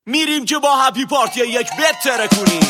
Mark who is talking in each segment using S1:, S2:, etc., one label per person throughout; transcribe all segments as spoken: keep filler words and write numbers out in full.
S1: میریم که با هپی پارتی یک بتره کنیم.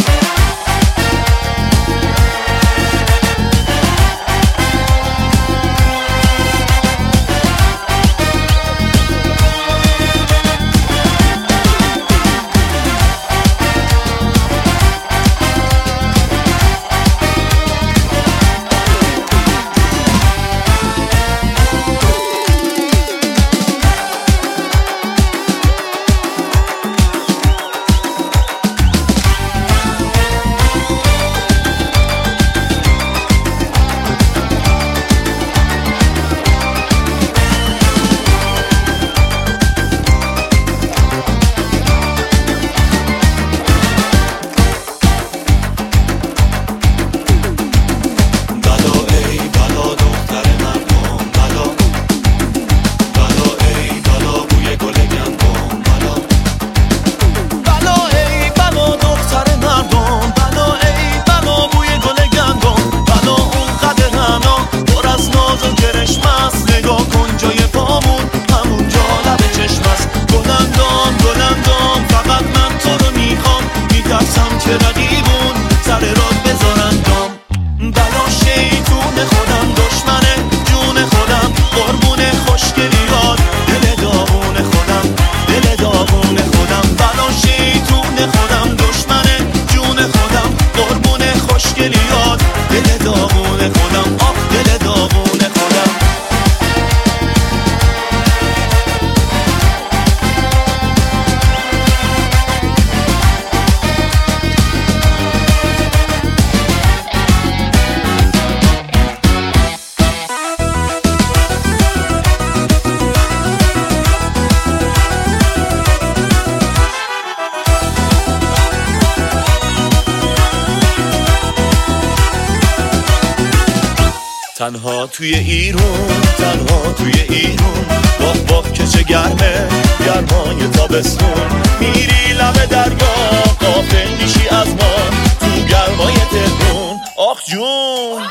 S2: تنها توی ایرون، تنها توی ایرون، باغ باغ که چه گرمه، گرمای تابستون. میری لب دریا، غافل میشی از ما، تو گرمای تهرون، آخ جون.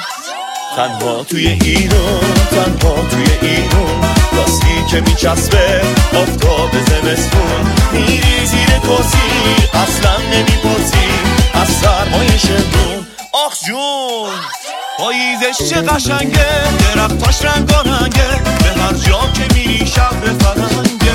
S2: تنها توی ایرون، تنها توی ایرون، راستی که میچسبه آفتاب زمستون. میری زیر کرسی، اصلا نمیپرسی از سرمای شمرون، آخ جون. پاییزش چه قشنگه، درختاش رنگارنگه، به هر جا که میری شب فرنگه.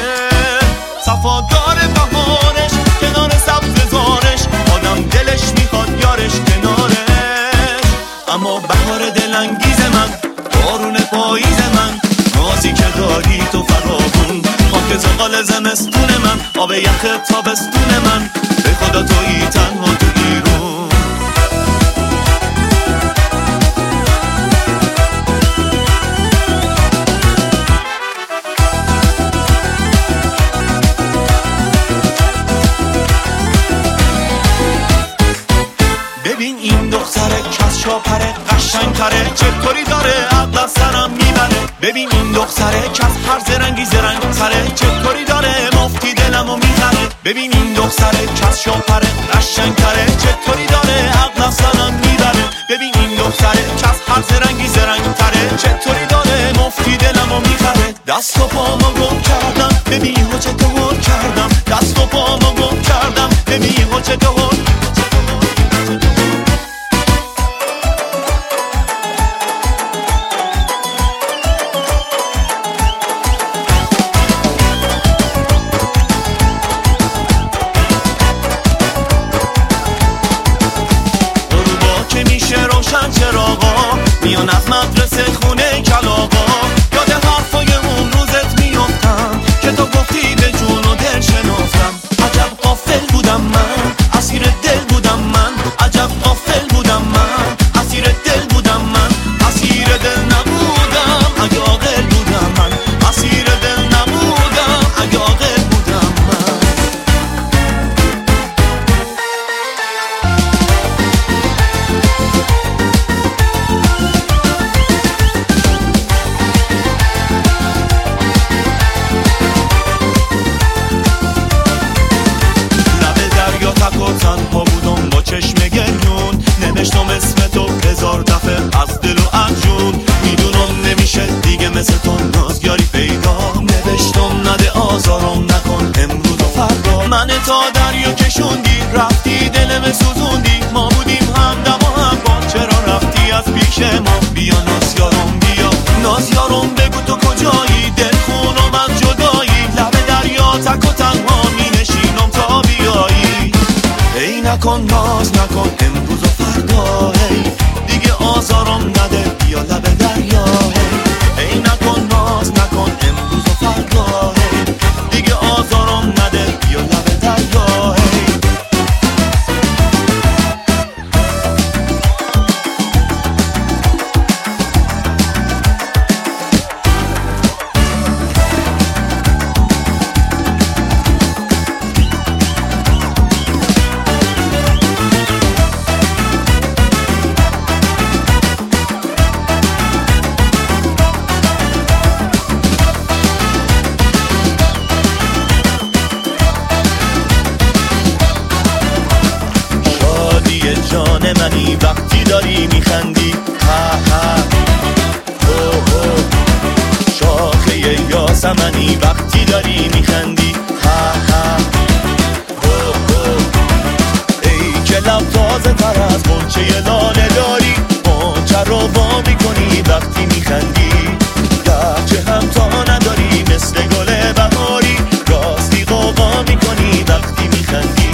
S2: صفادار بهارش، کنار سبز زارش، آدم دلش میخواد یارش کنارش. اما بهار دلانگیز من، بارون پاییز من، نازی که داری تو فراغون، خاک زغال زمستون من، آب یخ تابستون من، به خدا تویی تنها تو ایرون. ببین این دختره کس شاپره قشنگتره، چطوری داره عقل از سرم میبره. ببین این دختره کس هر زرنگی زرنگ سره، چطوری داره مفتی دلمو میخره. ببین این دختره کس شاپره قشنگتره، چطوری داره عقل از سرم میبره. ببین این دختره کس هر زرنگی زرنگ تره، چطوری داره مفتی دلمو میخره. دست و پامو گم کردم، ببین ها چطور کردم، دست و پامو گم کردم، ببین ها چطور. چراغا میان از مدرسه خونه کلاغا، یاد حرفای اون روزت میافتم که نشوندی، رفتی دلم سوزوندی، ما بودیم همدم و هم با، چرا رفتی از پیش ما؟ بیا ناز یارم بیا ناز یارم، بگو تو کجایی، دل خونم از جدایی، لب دریا تک و تنها می نشینم تا بیایی. ای نکن ناز نکن امروز و فردا، هی دیگه آزارم نده، بیا لب دریا. هی ای نکن ناز نکن امروز و فردا، هی دیگه آزارم نده، بیا لب دریا. هی جان منی وقتی داری میخندی، ها ها هو هو. شاخه یاسمنی وقتی داری میخندی، ها ها هو هو. ای که لب تازه تر از غنچه لاله داری، غنچه رو وا میکنی وقتی میخندی، گرچه همتا نداری مثل گل بهاری، راستی قوقا میکنی وقتی میخندی.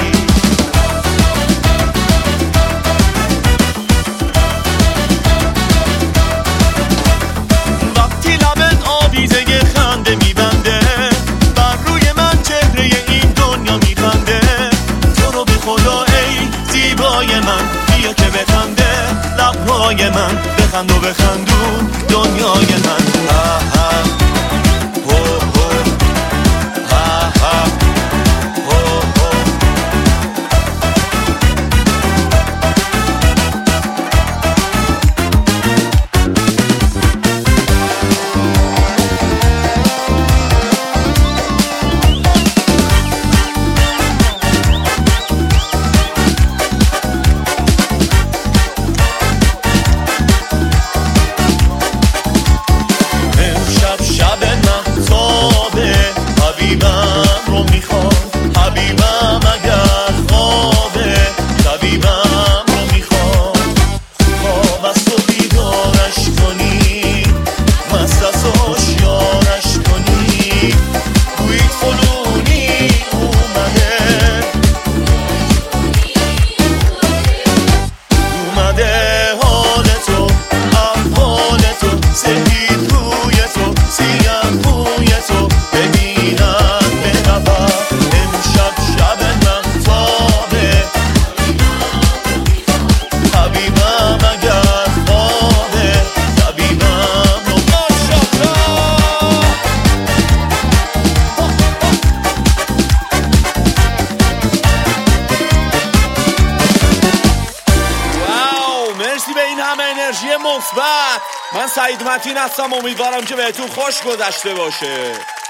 S2: بیا که بخنده لبهای من، بخند و بخندون دنیای من. ها ها هو هو ها ها هو هو.
S1: به این همه انرژی مثبت. من سعید متین هستم، امیدوارم که بهتون خوش گذشته باشه.